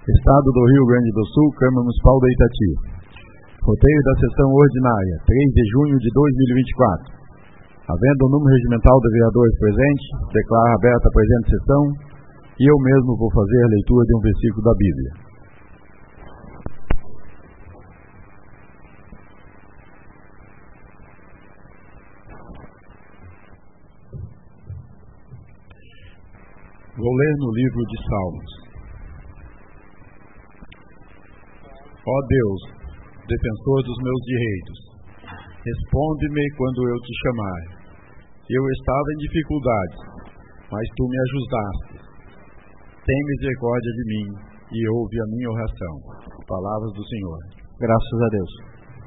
Estado do Rio Grande do Sul, Câmara Municipal de Itati. Roteiro da sessão ordinária, 3 de junho de 2024. Havendo o número regimental de vereadores presente, declaro aberta a presente sessão e eu mesmo vou fazer a leitura de um versículo da Bíblia. Vou ler no livro de Salmos. Ó Deus, defensor dos meus direitos, responde-me quando eu te chamar. Eu estava em dificuldades, mas tu me ajudaste. Tem misericórdia de mim e ouve a minha oração. Palavras do Senhor. Graças a Deus.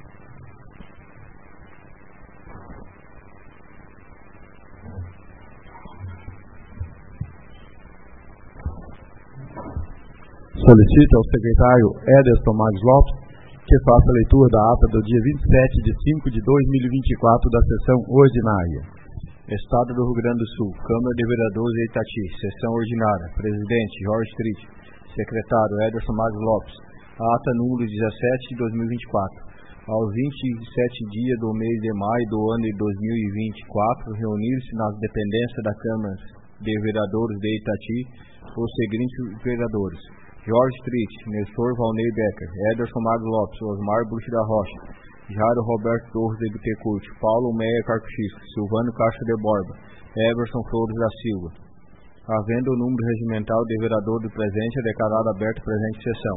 Solicito ao secretário Ederson Marques Lopes que faça a leitura da ata do dia 27 de 5 de 2024 da sessão ordinária. Estado do Rio Grande do Sul, Câmara de Vereadores de Itati, sessão ordinária. Presidente Jorge Triste, secretário Ederson Marques Lopes. Ata número 17 de 2024. Aos 27 dias do mês de maio do ano de 2024, reuniram-se nas dependências da Câmara de Vereadores de Itati os seguintes vereadores: Jorge Triste, Nestor Valnei Becker, Ederson Marques Lopes, Osmar Bruxo da Rocha, Jairo Roberto Torres de Bittencourt, Paulo Meia Carcuchisco, Silvano Castro de Borba, Everson Flores da Silva. Havendo o número regimental de vereadores de presente, é declarada aberta a presente sessão.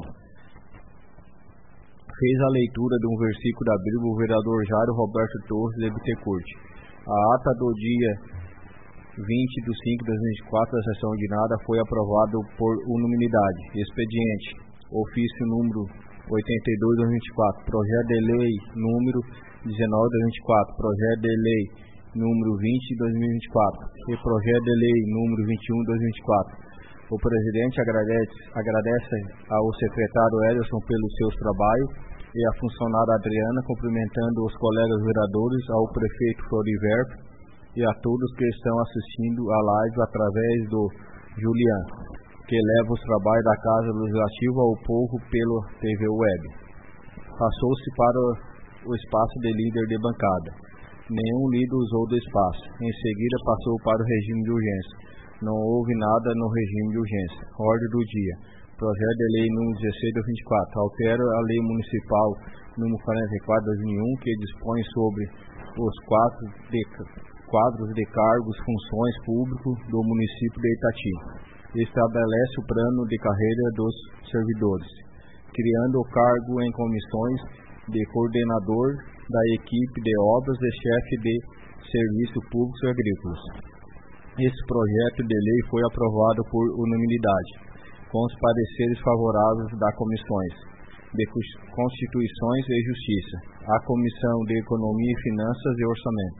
Fez a leitura de um versículo da Bíblia o vereador Jairo Roberto Torres de Bittencourt. A ata do dia 20 de 5 de 2024 da sessão ordinária foi aprovado por unanimidade. Expediente, ofício número 82 de 2024, projeto de lei número 19 de 2024, projeto de lei número 20 de 2024 e projeto de lei número 21 de 2024. O presidente agradece ao secretário Ederson pelos seus trabalhos e à funcionária Adriana, cumprimentando os colegas vereadores, ao prefeito Floriverto e a todos que estão assistindo a live através do Julian, que leva os trabalhos da Casa Legislativa ao povo pelo TV Web. Passou-se para o espaço de líder de bancada. Nenhum líder usou do espaço. Em seguida passou para o regime de urgência. Não houve nada no regime de urgência. Ordem do dia. Projeto de lei número 16 de 24. Altera a lei municipal número 44 de 2001, que dispõe sobre os quadros de cargos, funções públicos do município de Itati. Estabelece o plano de carreira dos servidores, criando o cargo em comissões de coordenador da equipe de obras e chefe de serviços públicos e agrícolas. Esse projeto de lei foi aprovado por unanimidade, com os pareceres favoráveis das comissões de Constituições e Justiça, a Comissão de Economia, Finanças e Orçamento.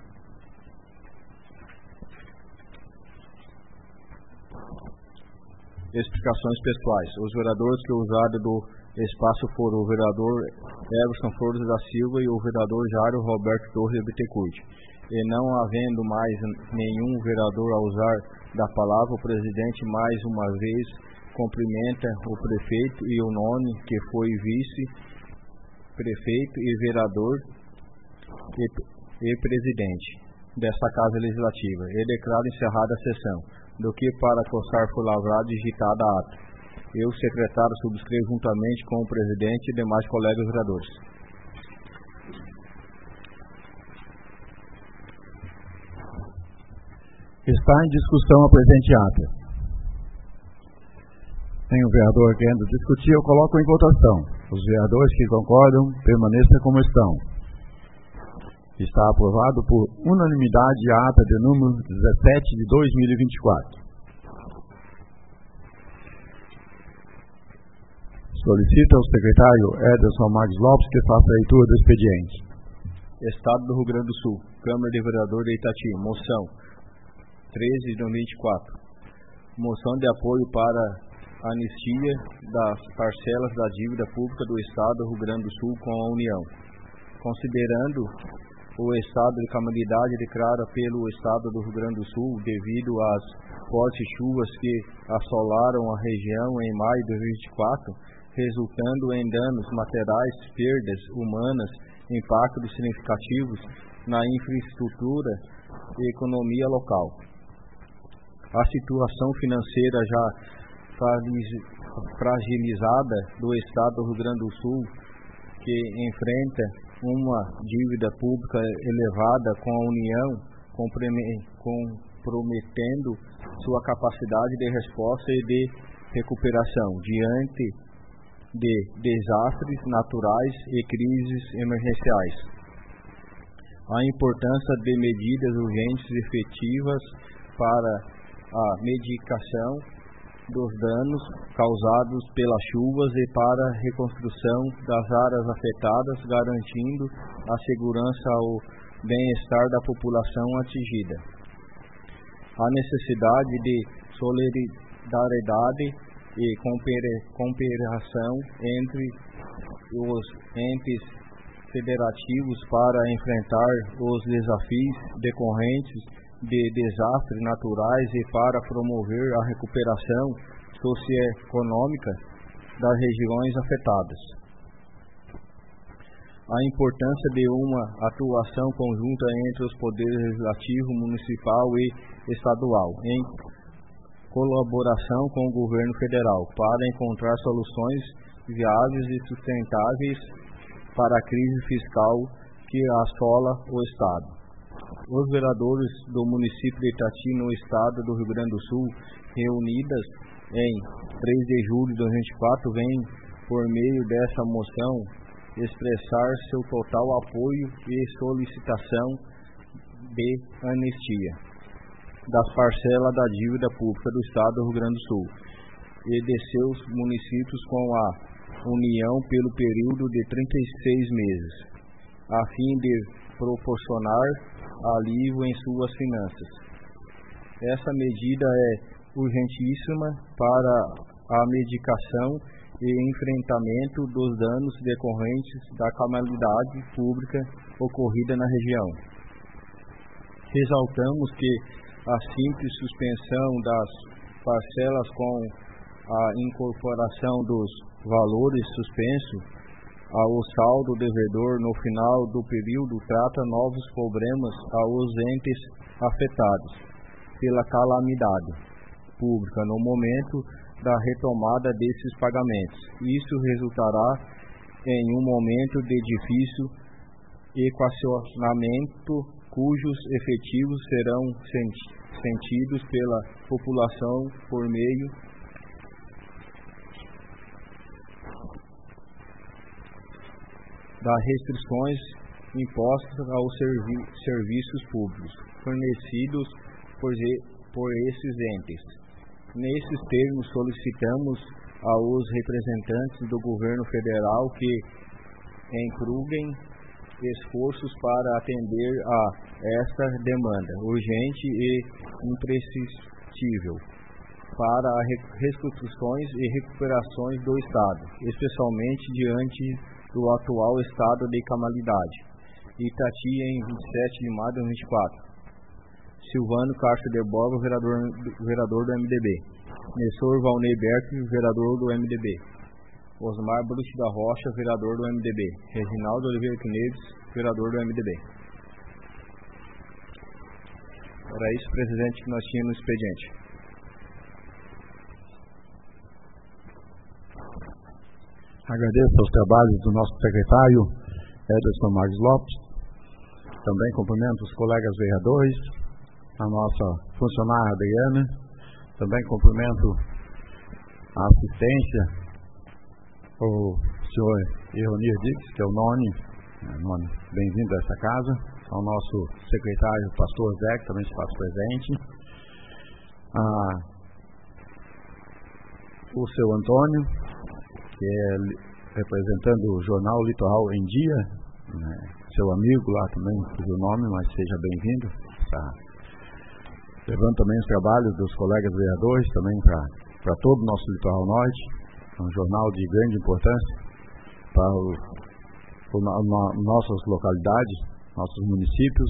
Explicações pessoais. Os vereadores que usaram do espaço foram o vereador Everson Flores da Silva e o vereador Jairo Roberto Torres de Bittencourt. E não havendo mais nenhum vereador a usar da palavra, o presidente mais uma vez cumprimenta o prefeito e o nome que foi vice-prefeito e vereador e presidente desta Casa Legislativa e declara encerrada a sessão. Do que para constar foi lavrado e digitada a ata. Eu, secretário, subscrevo juntamente com o presidente e demais colegas vereadores. Está em discussão a presente ata. Tem um vereador querendo discutir, eu coloco em votação. Os vereadores que concordam, permaneçam como estão. Está aprovado por unanimidade a ata de número 17 de 2024. Solicito ao secretário Ederson Marques Lopes que faça a leitura do expediente. Estado do Rio Grande do Sul, Câmara de Vereadores de Itati, moção 13 de 2024. Moção de apoio para a anistia das parcelas da dívida pública do Estado do Rio Grande do Sul com a União. Considerando o estado de calamidade declarado pelo estado do Rio Grande do Sul devido às fortes chuvas que assolaram a região em maio de 2024, resultando em danos materiais, perdas humanas, impactos significativos na infraestrutura e economia local. A situação financeira já fragilizada do estado do Rio Grande do Sul, que enfrenta uma dívida pública elevada com a União, comprometendo sua capacidade de resposta e de recuperação diante de desastres naturais e crises emergenciais. A importância de medidas urgentes e efetivas para a mitigação dos danos causados pelas chuvas e para a reconstrução das áreas afetadas, garantindo a segurança ao bem-estar da população atingida. A necessidade de solidariedade e cooperação entre os entes federativos para enfrentar os desafios decorrentes de desastres naturais e para promover a recuperação socioeconômica das regiões afetadas. A importância de uma atuação conjunta entre os poderes legislativo, municipal e estadual, em colaboração com o governo federal, para encontrar soluções viáveis e sustentáveis para a crise fiscal que assola o Estado. Os vereadores do município de Itati, no estado do Rio Grande do Sul, reunidas em 3 de julho de 2024, vêm, por meio dessa moção, expressar seu total apoio e solicitação de anistia das parcelas da dívida pública do estado do Rio Grande do Sul e de seus municípios com a União pelo período de 36 meses, a fim de proporcionar alívio em suas finanças. Essa medida é urgentíssima para a mitigação e enfrentamento dos danos decorrentes da calamidade pública ocorrida na região. Exaltamos que a simples suspensão das parcelas com a incorporação dos valores suspensos ao saldo devedor no final do período trata novos problemas aos entes afetados pela calamidade pública no momento da retomada desses pagamentos. Isso resultará em um momento de difícil equacionamento cujos efetivos serão sentidos pela população por meio das restrições impostas aos serviços públicos fornecidos por esses entes. Nesses termos, solicitamos aos representantes do governo federal que empruguem esforços para atender a esta demanda urgente e imprescindível para as reconstruções e recuperações do Estado, especialmente diante do atual estado de calamidade. Itati, em 27 de maio de 2024. Silvano Castro de Borba, vereador do MDB. Nessor Valnei Berto, vereador do MDB. Osmar Bruch da Rocha, vereador do MDB. Reginaldo Oliveira Quinedes, vereador do MDB. Era isso, presidente, que nós tínhamos no expediente. Agradeço os trabalhos do nosso secretário, Ederson Marques Lopes. Também cumprimento os colegas vereadores, a nossa funcionária Adriana. Também cumprimento a assistência, o senhor Ironir Dix, que é o Noni. Bem-vindo a essa casa. Ao nosso secretário, pastor Zé, que também se faz presente. O seu Antônio, que é representando o jornal Litoral em Dia, né? Seu amigo lá também, cujo nome, mas seja bem-vindo. Tá levando também os trabalhos dos colegas vereadores também para todo o nosso Litoral Norte, um jornal de grande importância para nossas localidades, nossos municípios,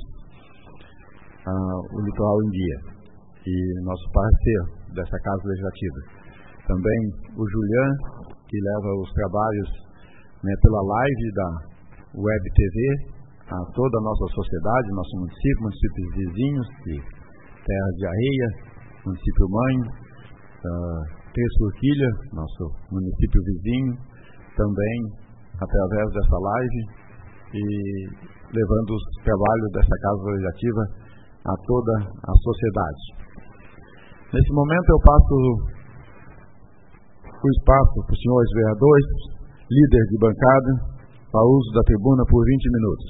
o Litoral em Dia, e nosso parceiro dessa Casa Legislativa. Também o Julian, que leva os trabalhos, né, pela live da Web TV a toda a nossa sociedade, nosso município, municípios vizinhos, de Terra de Areia, município mãe, Três Forquilha, nosso município vizinho, também através dessa live e levando os trabalhos dessa Casa Legislativa a toda a sociedade. Nesse momento eu passo o espaço para os senhores vereadores, líderes de bancada, para uso da tribuna por 20 minutos.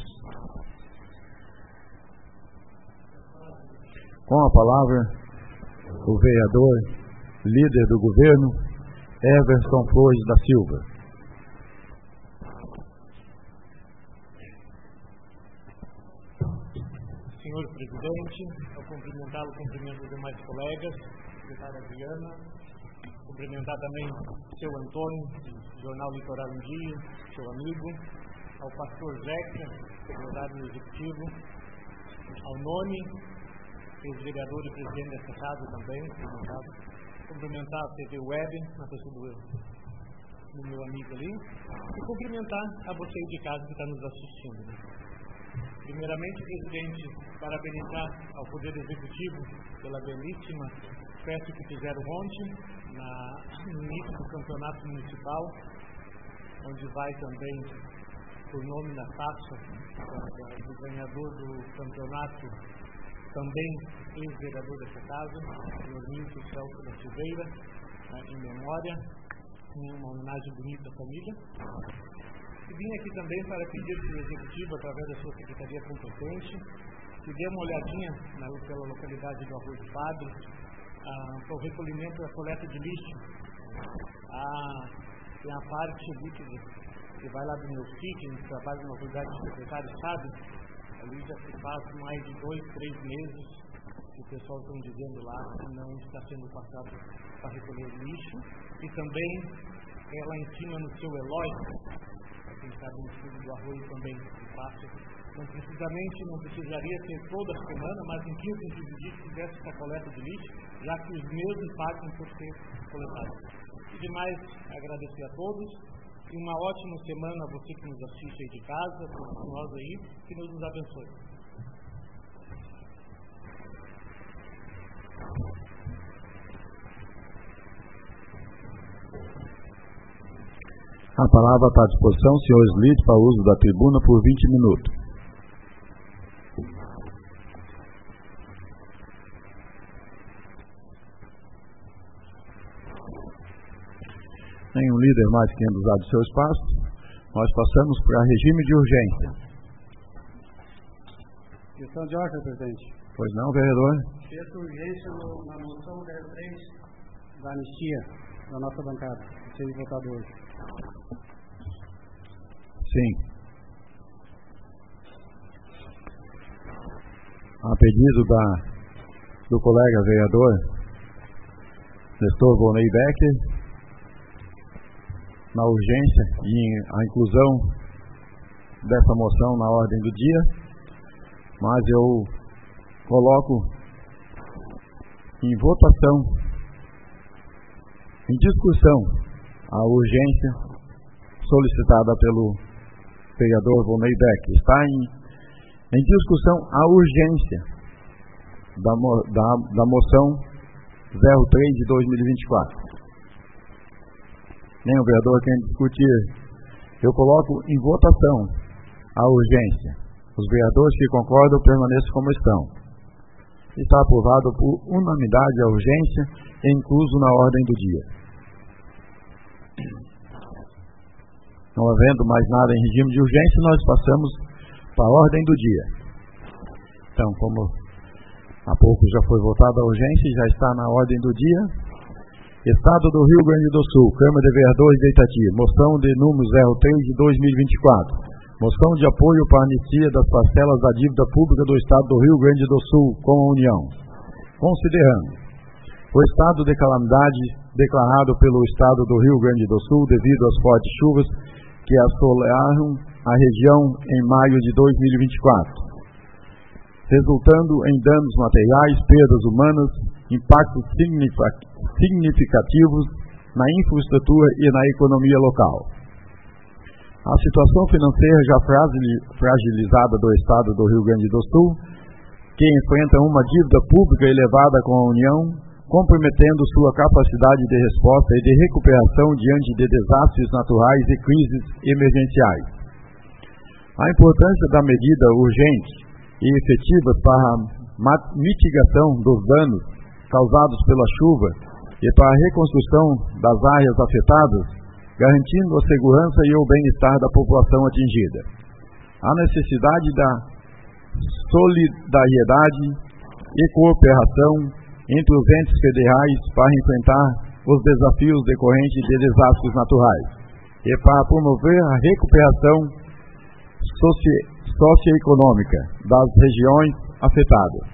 Com a palavra, o vereador, líder do governo, Everson Flores da Silva. Senhor presidente, ao cumprimentá-lo, cumprimento os demais colegas, secretária Adriana, cumprimentar também o seu Antônio, do Jornal Litoral em Dia, seu amigo, ao pastor Zeca, secretário executivo, ao Noni, ex-vereador e presidente dessa casa também, cumprimentar a TV Web, na pessoa do meu amigo ali, e cumprimentar a você de casa que está nos assistindo. Né? Primeiramente, presidente, parabenizar ao Poder Executivo pela belíssima festa que fizeram ontem, no início do campeonato municipal, onde vai também, por nome da taça, do ganhador do campeonato, também ex-vereador dessa casa, o senhor Nilson Celso da Silveira, em memória, uma homenagem bonita à família. E vim aqui também para pedir que o Executivo, através da sua secretaria competente, que dê uma olhadinha pela localidade do Arroio do Padre, para o recolhimento da coleta de lixo. Tem a parte ali que vai lá do meu sítio, que trabalha na autoridade do secretário, sabe? Ali já se faz mais de 2, 3 meses que o pessoal está dizendo lá que não está sendo passado para recolher lixo. E também lá em cima no seu Eloy, para quem sabe no estudo do Arroio também se passa. Não precisaria ser toda semana, mas em 15 dias que tivesse essa coleta de lixo, já que os mesmos pagam por ser coletados. E demais, agradecer a todos. E uma ótima semana a você que nos assiste aí de casa, a todos nós aí, que Deus nos abençoe. A palavra está à disposição, senhores líderes, para o uso da tribuna por 20 minutos. Nenhum líder mais querendo usar do seu espaço, nós passamos para regime de urgência. Questão de ordem, presidente. Pois não, vereador? Texto urgência na moção 03 da anistia da nossa bancada, que seja votado hoje. Sim. A pedido do colega vereador Nestor Volney Becker, na urgência e a inclusão dessa moção na ordem do dia, mas eu coloco em votação, em discussão, a urgência solicitada pelo vereador Volney Becker. Está em discussão a urgência da moção 03 de 2024. Nem o vereador quer discutir. Eu coloco em votação a urgência. Os vereadores que concordam permaneçam como estão. Está aprovado por unanimidade a urgência e incluso na ordem do dia. Não havendo mais nada em regime de urgência, nós passamos para a ordem do dia. Então, como há pouco já foi votada a urgência e já está na ordem do dia, Estado do Rio Grande do Sul, Câmara de Vereadores de Itati, moção de número 03 de 2024, moção de apoio para a anistia das parcelas da dívida pública do Estado do Rio Grande do Sul com a União. Considerando o estado de calamidade declarado pelo Estado do Rio Grande do Sul devido às fortes chuvas que assolaram a região em maio de 2024, resultando em danos materiais, perdas humanas, impactos significativos na infraestrutura e na economia local. A situação financeira já fragilizada do Estado do Rio Grande do Sul, que enfrenta uma dívida pública elevada com a União, comprometendo sua capacidade de resposta e de recuperação diante de desastres naturais e crises emergenciais. A importância da medida urgente e efetiva para a mitigação dos danos causados pela chuva e para a reconstrução das áreas afetadas, garantindo a segurança e o bem-estar da população atingida. A necessidade da solidariedade e cooperação entre os entes federais para enfrentar os desafios decorrentes de desastres naturais e para promover a recuperação socioeconômica das regiões afetadas.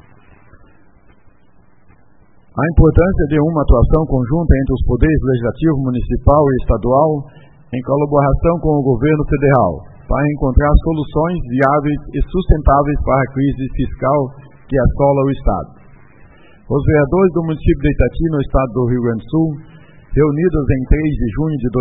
A importância de uma atuação conjunta entre os poderes legislativo, municipal e estadual, em colaboração com o governo federal, para encontrar soluções viáveis e sustentáveis para a crise fiscal que assola o Estado. Os vereadores do município de Itati, no estado do Rio Grande do Sul, reunidos em 3 de junho de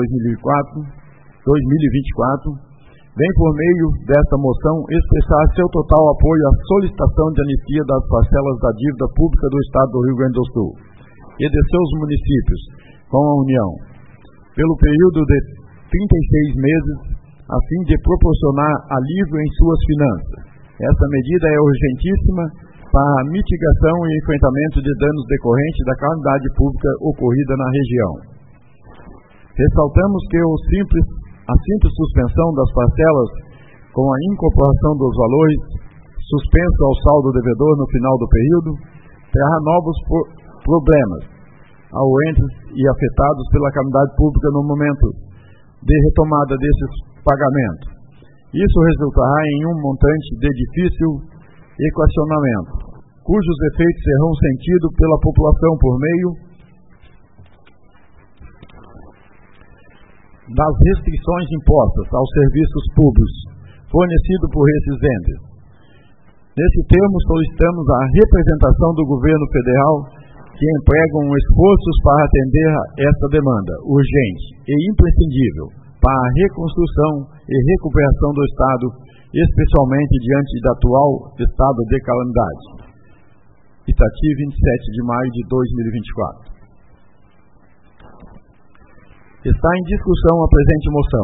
2024, vêm por meio desta moção expressar seu total apoio à solicitação de anistia das parcelas da dívida pública do estado do Rio Grande do Sul e de seus municípios com a União, pelo período de 36 meses, a fim de proporcionar alívio em suas finanças. Essa medida é urgentíssima para a mitigação e enfrentamento de danos decorrentes da calamidade pública ocorrida na região. Ressaltamos que a simples suspensão das parcelas, com a incorporação dos valores suspenso ao saldo devedor no final do período, trará novos problemas aos entes e afetados pela calamidade pública no momento de retomada desses pagamentos. Isso resultará em um montante de difícil equacionamento, cujos efeitos serão sentidos pela população por meio das restrições impostas aos serviços públicos fornecidos por esses entes. Nesse termo, solicitamos a representação do governo federal que empregam esforços para atender a esta demanda urgente e imprescindível para a reconstrução e recuperação do Estado, especialmente diante do atual estado de calamidade. Itati, 27 de maio de 2024. Está em discussão a presente moção.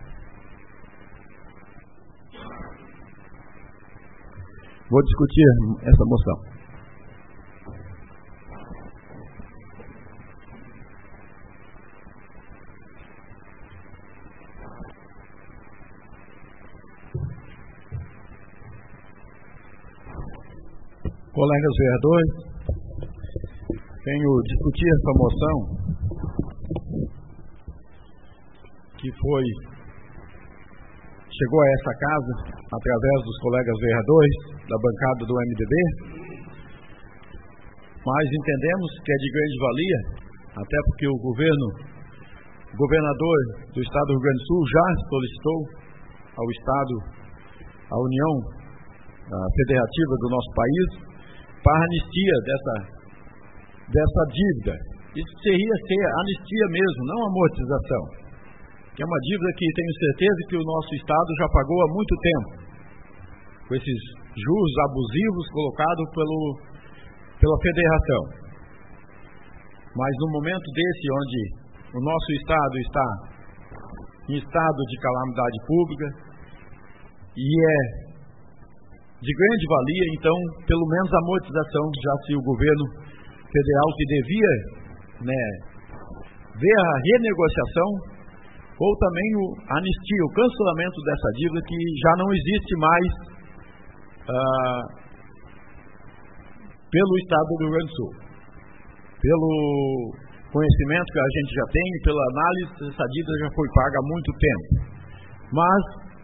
Vou discutir essa moção. Colegas vereadores, venho discutir essa moção que chegou a essa casa através dos colegas vereadores da bancada do MDB, mas entendemos que é de grande valia, até porque o governador do estado do Rio Grande do Sul já solicitou ao Estado, à União Federativa do nosso país, para a anistia dessa dívida. Isso seria ser anistia mesmo, não amortização, que é uma dívida que tenho certeza que o nosso Estado já pagou há muito tempo, com esses juros abusivos colocados pela Federação. Mas no momento desse, onde o nosso Estado está em estado de calamidade pública e é de grande valia, então, pelo menos a amortização, já se o governo federal que devia ver a renegociação ou também a anistia, o cancelamento dessa dívida que já não existe mais pelo Estado do Rio Grande do Sul. Pelo conhecimento que a gente já tem, pela análise, essa dívida já foi paga há muito tempo. Mas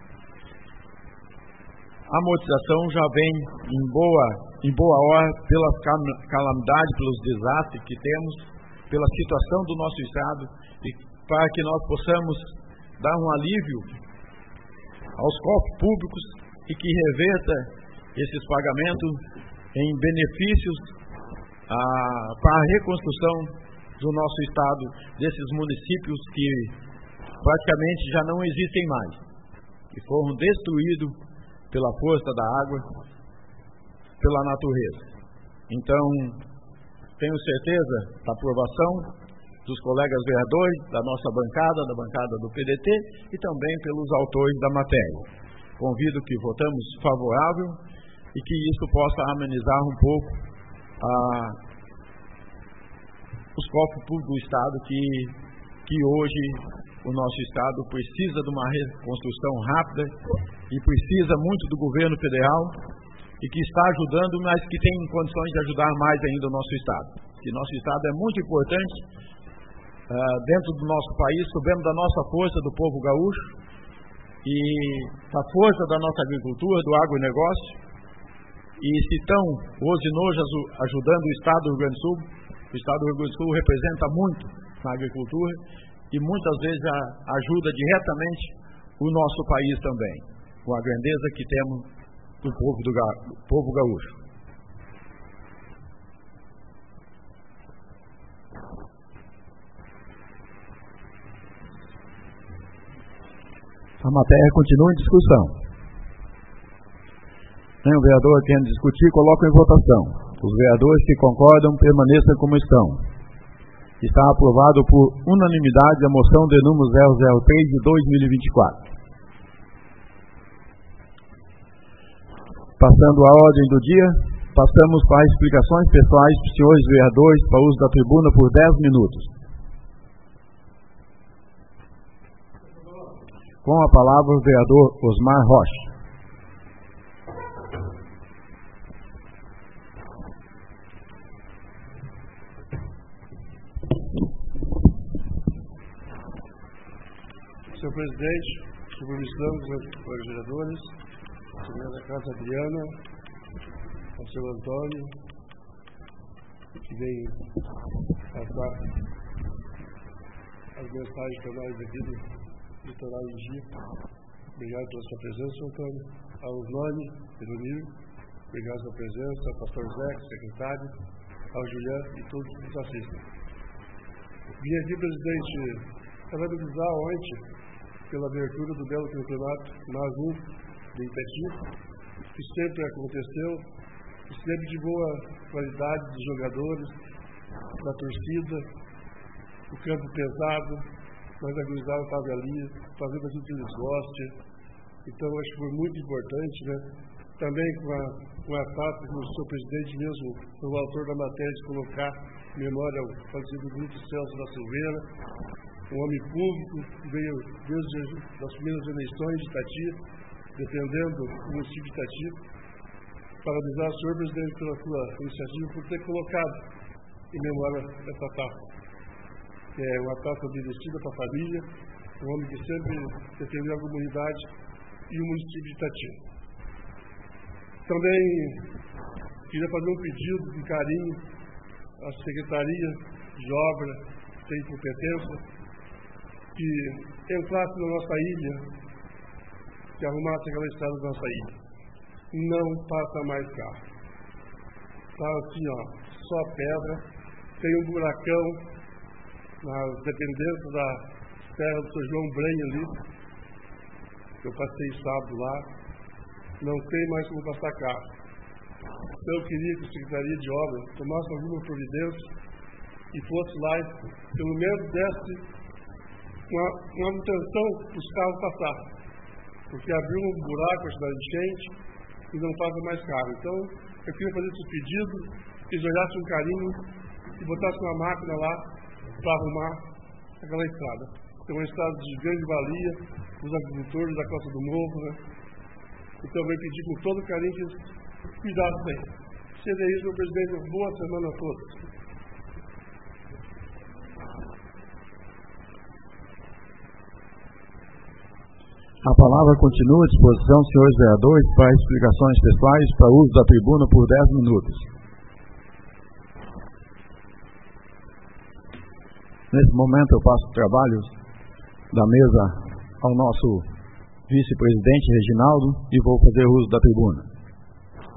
a amortização já vem em boa hora pelas calamidades, pelos desastres que temos, pela situação do nosso Estado, e para que nós possamos dar um alívio aos cofres públicos e que reverta esses pagamentos em benefícios para a reconstrução do nosso estado, desses municípios que praticamente já não existem mais, que foram destruídos pela força da água, pela natureza. Então, tenho certeza da aprovação dos colegas vereadores, da nossa bancada, da bancada do PDT e também pelos autores da matéria. Convido que votamos favorável e que isso possa amenizar um pouco os cofres públicos do Estado, que hoje o nosso Estado precisa de uma reconstrução rápida e precisa muito do governo federal e que está ajudando, mas que tem condições de ajudar mais ainda o nosso Estado. Que nosso Estado é muito importante dentro do nosso país, soubemos da nossa força do povo gaúcho e da força da nossa agricultura, do agronegócio, e se estão hoje ajudando o Estado do Rio Grande do Sul, o Estado do Rio Grande do Sul representa muito na agricultura e muitas vezes ajuda diretamente o nosso país também, com a grandeza que temos do povo gaúcho. A matéria continua em discussão. Nenhum vereador querendo discutir, coloca em votação. Os vereadores que concordam permaneçam como estão. Está aprovado por unanimidade a moção de número 003 de 2024. Passando à ordem do dia, passamos para explicações pessoais dos senhores vereadores para uso da tribuna por 10 minutos. Com a palavra o vereador Osmar Rocha. Senhor presidente, submissão dos vereadores, senhora da Casa Adriana, ao seu Antônio, que vem passar as mensagens para nós aqui do litoral do Gia. Obrigado pela sua presença, Antônio. Ao Noni, Perunir, obrigado pela sua presença, ao pastor Zé, secretário, ao Julián e todos que nos assistem. Vim aqui, presidente, parabenizar ontem pela abertura do belo campeonato NAS1 de Itati, que sempre aconteceu, e sempre de boa qualidade dos jogadores, da torcida, o campo pesado, mas a gurizada estava ali, fazendo aquilo que eles gostam. Então, acho que foi muito importante, né? Também com a taça que o senhor presidente mesmo, o autor da matéria, de colocar memória ao falecido Grito Celso da Silveira, um homem público que veio desde as primeiras eleições de Itati, defendendo o município de Itati. Parabenizar o senhor presidente pela sua iniciativa por ter colocado em memória essa taça. É uma taça dirigida para a família, um homem que sempre defendeu a comunidade e o município de Itati. Também queria fazer um pedido de carinho à Secretaria de Obra, que tem competência, que entrasse na nossa ilha, que arrumasse aquela estrada da nossa ilha. Não passa mais carro. Está assim, ó, só pedra, tem um buracão nas dependências da terra do São João Brenha ali, que eu passei sábado lá, não tem mais como passar carro. Então eu queria que a Secretaria de Obras tomasse alguma providência e fosse lá e pelo menos desse uma manutenção para os carros passar, porque abriu um buraco na enchente e não passa mais carro. Então eu queria fazer esse pedido, que eles olhassem um carinho e botassem uma máquina lá para arrumar aquela estrada. É uma estrada de grande valia para os agricultores da Costa do Morro, né? Então eu pedir com todo carinho que eles cuidassem. Seria isso, meu presidente, uma boa semana a todos. A palavra continua à disposição, senhores vereadores, para explicações pessoais para uso da tribuna por 10 minutos. Nesse momento eu passo trabalhos da mesa ao nosso vice-presidente Reginaldo e vou fazer uso da tribuna.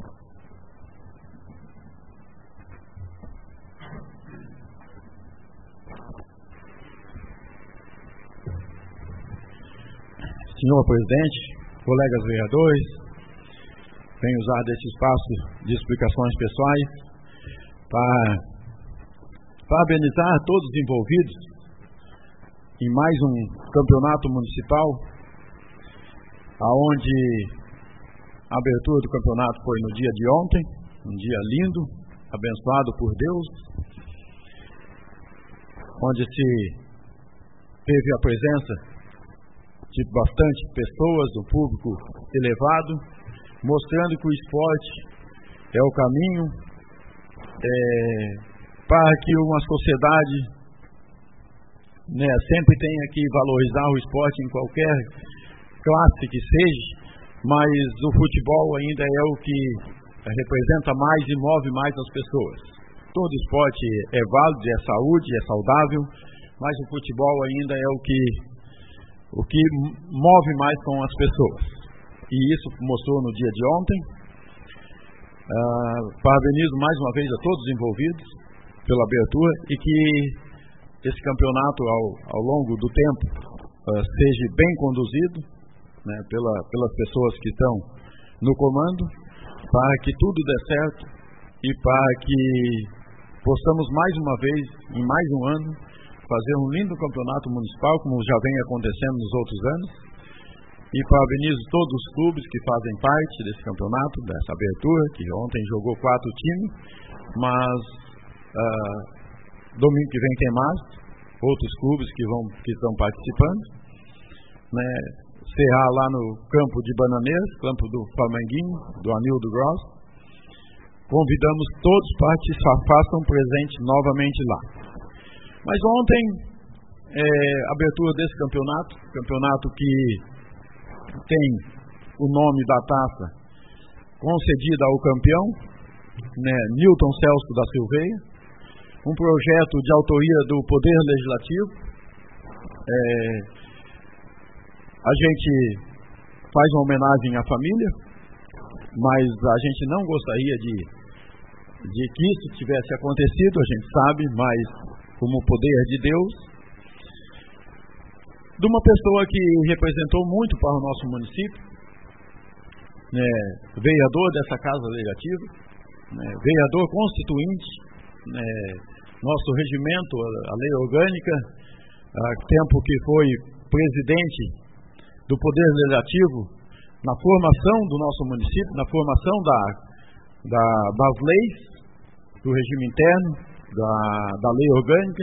senhor presidente, colegas vereadores, venho usar desse espaço de explicações pessoais para parabenizar todos os envolvidos em mais um campeonato municipal, aonde a abertura do campeonato foi no dia de ontem, um dia lindo, abençoado por Deus, onde se teve a presença de bastante pessoas, um público elevado, mostrando que o esporte é o caminho para que uma sociedade sempre tenha que valorizar o esporte em qualquer classe que seja, mas o futebol ainda é o que representa mais e move mais as pessoas. Todo esporte é válido, é saúde, é saudável, mas o futebol ainda é o que move mais com as pessoas. E isso mostrou no dia de ontem. Parabenizo mais uma vez a todos os envolvidos pela abertura e que esse campeonato ao longo do tempo seja bem conduzido, pelas pessoas que estão no comando, para que tudo dê certo e para que possamos mais uma vez, em mais um ano, fazer um lindo campeonato municipal, como já vem acontecendo nos outros anos. E parabenizo todos os clubes que fazem parte desse campeonato, dessa abertura, que ontem jogou 4 times, mas domingo que vem tem mais, outros clubes que estão participando, Serrar lá no campo de Bananeiras, campo do Flamenguinho, do Anildo Gross. Convidamos todos para que façam presente novamente lá. Mas ontem, abertura desse campeonato que tem o nome da taça concedida ao campeão, Newton Celso da Silveira, um projeto de autoria do Poder Legislativo. A gente faz uma homenagem à família, mas a gente não gostaria de que isso tivesse acontecido, a gente sabe, mas como poder de Deus, de uma pessoa que representou muito para o nosso município, vereador dessa Casa Legislativa, vereador constituinte, nosso regimento, a lei orgânica, tempo que foi presidente do Poder Legislativo na formação do nosso município, na formação das leis, do regime interno, da lei orgânica.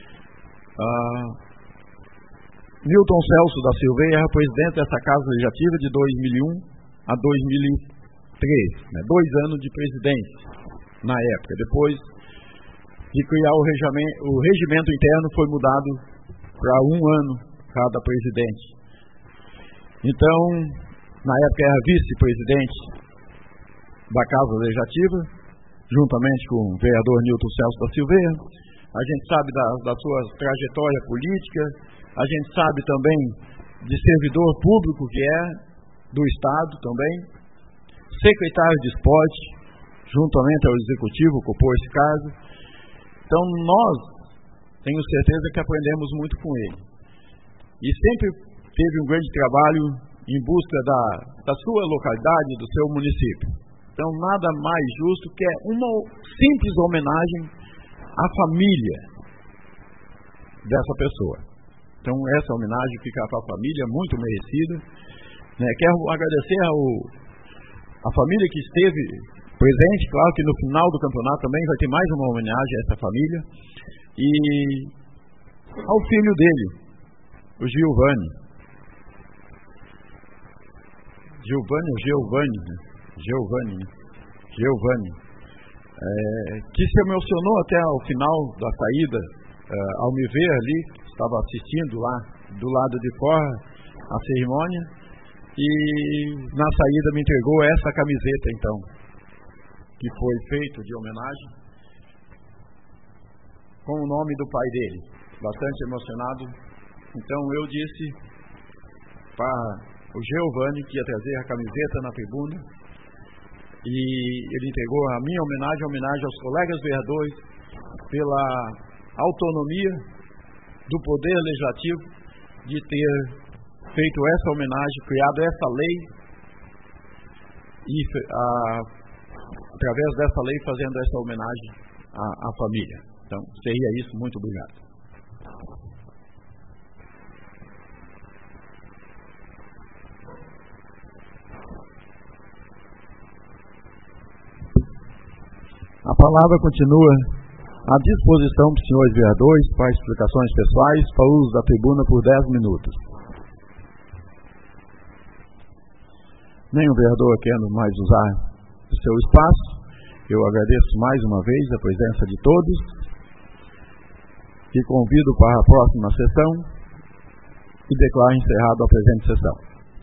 Newton Celso da Silveira era presidente dessa Casa Legislativa de 2001 a 2003, 2 anos de presidência na época. Depois de criar o regimento interno, foi mudado para 1 ano cada presidente. Então, na época era vice-presidente da Casa Legislativa, juntamente com o vereador Newton Celso da Silveira. A gente sabe da sua trajetória política, a gente sabe também de servidor público que é, do Estado também, secretário de esporte, juntamente ao Executivo, ocupou esse cargo. Então, nós, tenho certeza que aprendemos muito com ele. E sempre teve um grande trabalho em busca da sua localidade, do seu município. Então, nada mais justo que uma simples homenagem à família dessa pessoa. Então, essa homenagem fica para a família, muito merecida. Quero agradecer a família que esteve presente, claro que no final do campeonato também vai ter mais uma homenagem a essa família. E ao filho dele, o Giovanni, que se emocionou até ao final da saída, ao me ver ali, estava assistindo lá do lado de fora a cerimônia, e na saída me entregou essa camiseta, então, que foi feito de homenagem com o nome do pai dele, bastante emocionado. Então eu disse para o Giovanni que ia trazer a camiseta na tribuna, e ele entregou a minha homenagem aos colegas vereadores pela autonomia do Poder Legislativo de ter feito essa homenagem, criado essa lei e através dessa lei fazendo essa homenagem à família. Então, seria isso. Muito obrigado. A palavra continua à disposição dos senhores vereadores para explicações pessoais, para uso da tribuna por 10 minutos. Nem o vereador querendo mais usar o seu espaço, eu agradeço mais uma vez a presença de todos e convido para a próxima sessão e declaro encerrado a presente sessão.